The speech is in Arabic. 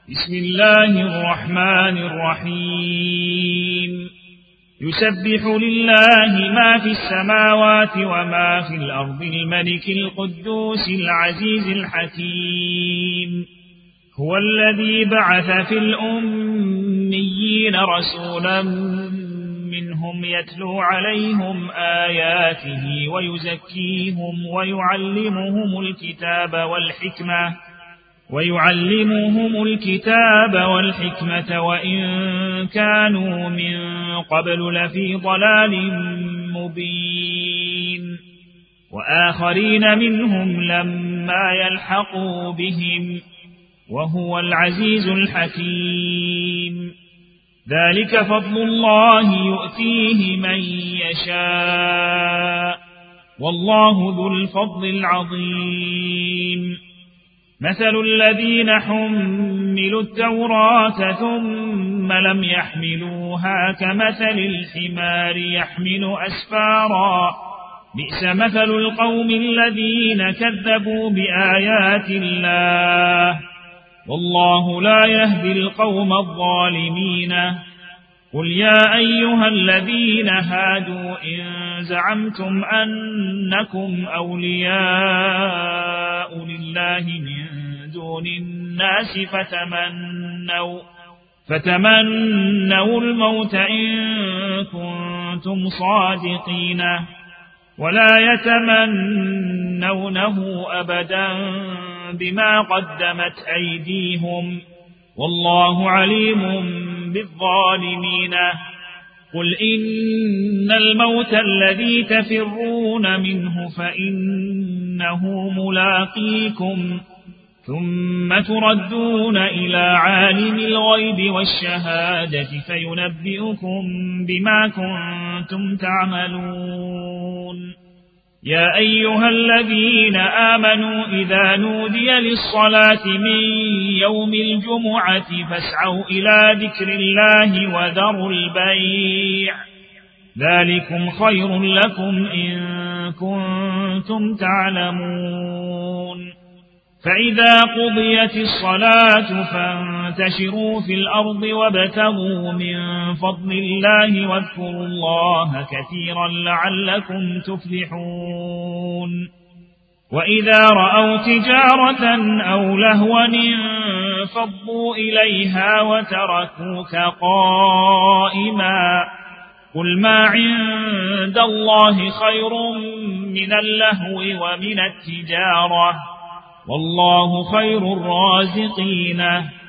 بسم الله الرحمن الرحيم يسبح لله ما في السماوات وما في الأرض الملك القدوس العزيز الحكيم هو الذي بعث في الأميين رسولا منهم يتلو عليهم آياته ويزكيهم ويعلمهم الكتاب والحكمة وإن كانوا من قبل لفي ضلال مبين وآخرين منهم لما يلحقوا بهم وهو العزيز الحكيم ذلك فضل الله يؤتيه من يشاء والله ذو الفضل العظيم مثل الذين حملوا التوراة ثم لم يحملوها كمثل الحمار يحمل أسفارا بئس مثل القوم الذين كذبوا بآيات الله والله لا يهدي القوم الظالمين قل يا أيها الذين هادوا إن زعمتم أنكم أولياء لله من دون الناس فتمنوا الموت إن كنتم صادقين ولا يتمنونه أبدا بما قدمت أيديهم والله عليم بالظالمين قل إن الموت الذي تفرون منه فإنه ملاقيكم ثم تردون إلى عالم الغيب والشهادة فينبئكم بما كنتم تعملون يا أيها الذين آمنوا إذا نودي للصلاة من يوم الجمعة فاسعوا إلى ذكر الله وذروا البيع ذلكم خير لكم إن كنتم تعلمون فإذا قضيت الصلاة فانتشروا في الأرض وابتغوا من فضل الله واذكروا الله كثيرا لعلكم تفلحون وإذا رأوا تجارة أو لهوا انفضوا إليها وتركوك قائما قل ما عند الله خير من اللهو ومن التجارة والله خير الرازقين